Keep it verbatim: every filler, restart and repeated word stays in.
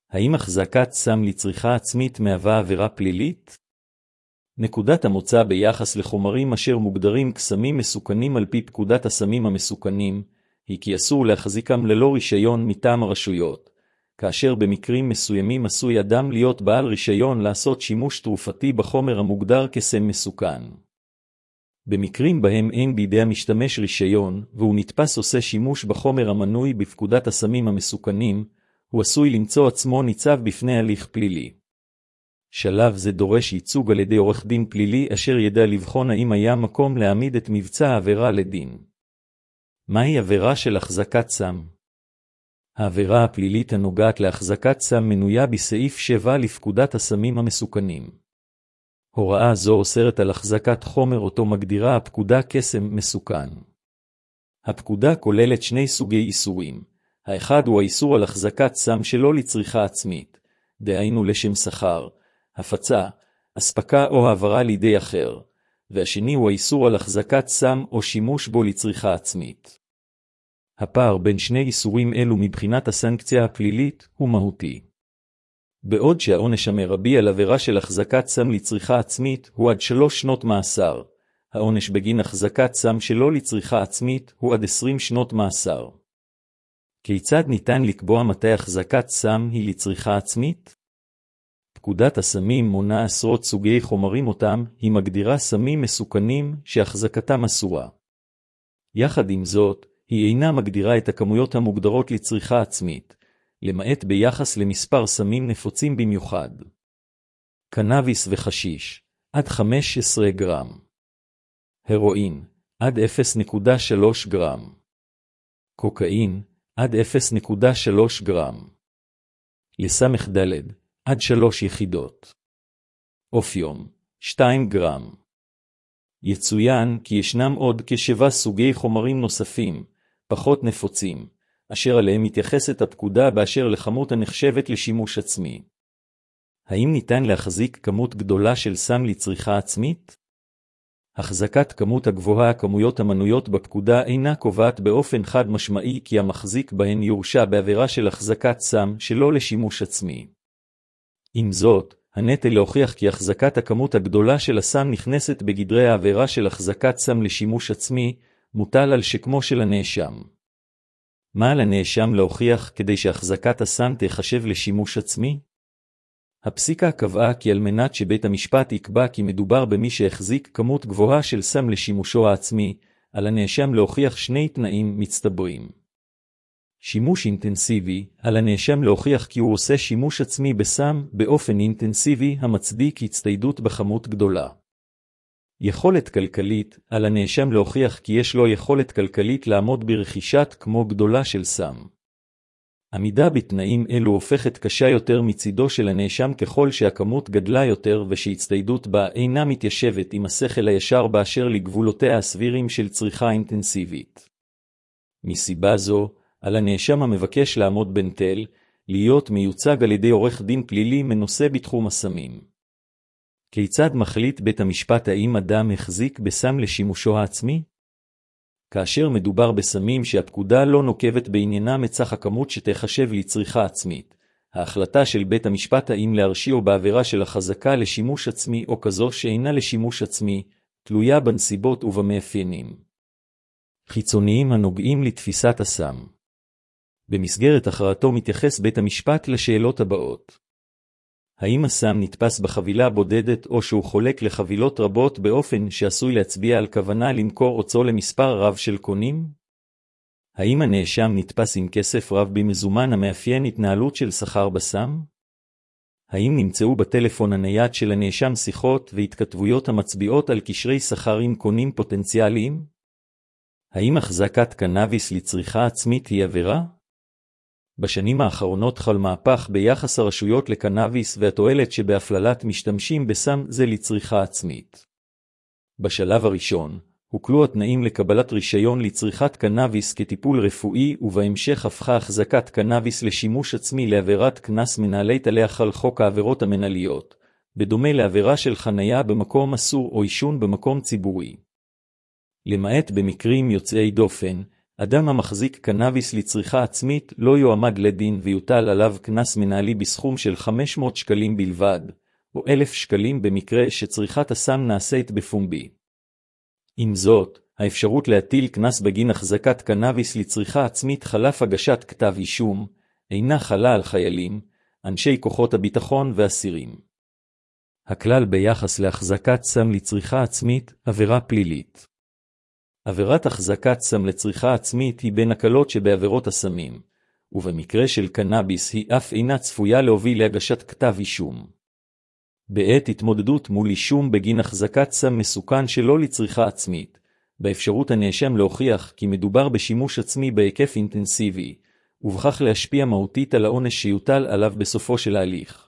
האם החזקת סם לצריכה עצמית מהווה עבירה פלילית? נקודת המוצא ביחס לחומרים אשר מוגדרים כסמים מסוכנים על פי פקודת הסמים המסוכנים, היא כי אסור להחזיקם ללא רישיון מטעם הרשויות, כאשר במקרים מסוימים עשוי אדם להיות בעל רישיון לעשות שימוש תרופתי בחומר המוגדר כסם מסוכן. במקרים בהם אין בידי המשתמש רישיון, והוא נתפס עושה שימוש בחומר המנוי בפקודת הסמים המסוכנים, הוא עשוי למצוא עצמו ניצב בפני הליך פלילי. שלב זה דורש ייצוג על ידי עורך דין פלילי אשר ידע לבחון האם היה מקום להעמיד את מבצע העבירה לדין. מהי עבירה של החזקת סם? העבירה הפלילית הנוגעת להחזקת סם מנויה בסעיף שבע לפקודת הסמים המסוכנים. הוראה זו אוסרת על החזקת חומר אותו מגדירה הפקודה כסם מסוכן. הפקודה כוללת שני סוגי איסורים. האחד הוא האיסור על החזקת סם שלא לצריכה עצמית, דהיינו לשם שכר, הפצה, אספקה או העברה לידי אחר, והשני הוא האיסור על החזקת סם או שימוש בו לצריכה עצמית. הפער בין שני איסורים אלו מבחינת הסנקציה הפלילית הוא מהותי. בעוד שהעונש המרבי על עבירה של החזקת סם לצריכה עצמית הוא עד שלוש שנות מאסר, העונש בגין החזקת סם שלא לצריכה עצמית הוא עד עשרים שנות מאסר. כיצד ניתן לקבוע מתי החזקת סם היא לצריכה עצמית? פקודת הסמים מונה עשרות סוגי חומרים אותם היא מגדירה סמים מסוכנים שהחזקתם אסורה. יחד עם זאת, היא אינה מגדירה את הכמויות המוגדרות לצריכה עצמית, למעט ביחס למספר סמים נפוצים במיוחד. קנאביס וחשיש, עד חמש עשרה גרם. הרואין, עד אפס נקודה שלוש גרם. קוקאין, עד אפס נקודה שלוש גרם. לסמך דלת, עד שלוש יחידות. אופיום, שתיים גרם. יצוין כי ישנם עוד כשבע סוגי חומרים נוספים, פחות נפוצים, אשר עליהם מתייחסת הפקודה באשר לכמות הנחשבת לשימוש עצמי. האם ניתן להחזיק כמות גדולה של סם לצריכה עצמית? החזקת כמות הגבוהה הכמויות המנויות בפקודה אינה קובעת באופן חד משמעי כי המחזיק בהן יורשע בעבירה של החזקת סם שלא לשימוש עצמי. עם זאת, הנטל להוכיח כי החזקת הכמות הגדולה של הסם נכנסת בגדרי העבירה של החזקת סם לשימוש עצמי, מוטל על שכמו של הנאשם. מה על הנאשם להוכיח כדי שהחזקת הסם תחשב לשימוש עצמי? הפסיקה קבעה כי על מנת שבית המשפט יקבע כי מדובר במי שהחזיק כמות גבוהה של סם לשימושו העצמי, על הנאשם להוכיח שני תנאים מצטברים. שימוש אינטנסיבי, על הנאשם להוכיח כי הוא עושה שימוש עצמי בסם באופן אינטנסיבי המצדיק הצטיידות בכמות גדולה. יכולת כלכלית, על הנאשם להוכיח כי יש לו יכולת כלכלית לעמוד ברכישת כמו גדולה של סם. עמידה בתנאים אלו הופכת קשה יותר מצידו של הנאשם ככל שהכמות גדלה יותר ושהצטיידות בה אינה מתיישבת עם השכל הישר באשר לגבולותיה הסבירים של צריכה אינטנסיבית. מסיבה זו, על הנאשם המבקש לעמוד בנטל, להיות מיוצג על ידי עורך דין פלילי מנוסה בתחום הסמים. כיצד מחליט בית המשפט האם אדם החזיק בסם לשימושו העצמי? כאשר מדובר בסמים שהפקודה לא נוקבת בעניינם את סך הכמות שתחשב לצריכה עצמית, ההחלטה של בית המשפט האם להרשיעו בעבירה של החזקה לשימוש עצמי או כזו שאינה לשימוש עצמי, תלויה בנסיבות ובמאפיינים חיצוניים הנוגעים לתפיסת הסם. במסגרת הכרעתו מתייחס בית המשפט לשאלות הבאות. האם הסם נתפס בחבילה בודדת או שהוא חולק לחבילות רבות באופן שעשוי להצביע על כוונה למכור אותו למספר רב של קונים? האם הנאשם נתפס עם כסף רב במזומן המאפיין התנהלות של שכר בסם? האם נמצאו בטלפון הנייד של הנאשם שיחות והתכתבויות המצביעות על קשרי שכר עם קונים פוטנציאליים? האם החזקת קנאביס לצריכה עצמית היא עבירה? בשנים האחרונות חל מהפך ביחס הרשויות לקנאביס והתועלת שבהפללת משתמשים בסם זה לצריכה עצמית. בשלב הראשון, הוקלו התנאים לקבלת רישיון לצריכת קנאביס כטיפול רפואי ובהמשך הפכה החזקת קנאביס לשימוש עצמי לעבירת קנס מנהלית עליה חל חוק העבירות המנהליות, בדומה לעבירה של חנייה במקום אסור או עישון במקום ציבורי. למעט במקרים יוצאי דופן, אדם המחזיק קנאביס לצריכה עצמית לא יועמד לדין ויוטל עליו קנס מנהלי בסכום של חמש מאות שקלים בלבד, או אלף שקלים במקרה שצריכת הסם נעשית בפומבי. עם זאת, האפשרות להטיל קנס בגין החזקת קנאביס לצריכה עצמית חלף הגשת כתב אישום, אינה חלה על חיילים, אנשי כוחות הביטחון ואסירים. הכלל ביחס להחזקת סם לצריכה עצמית, עבירה פלילית. עבירת החזקת סם לצריכה עצמית היא בין הקלות שבעבירות הסמים, ובמקרה של קנאביס היא אף אינה צפויה להוביל להגשת כתב אישום. בעת התמודדות מול אישום בגין החזקת סם מסוכן שלא לצריכה עצמית, באפשרות הנאשם להוכיח כי מדובר בשימוש עצמי בהיקף אינטנסיבי, ובכך להשפיע מהותית על העונש שיוטל עליו בסופו של ההליך.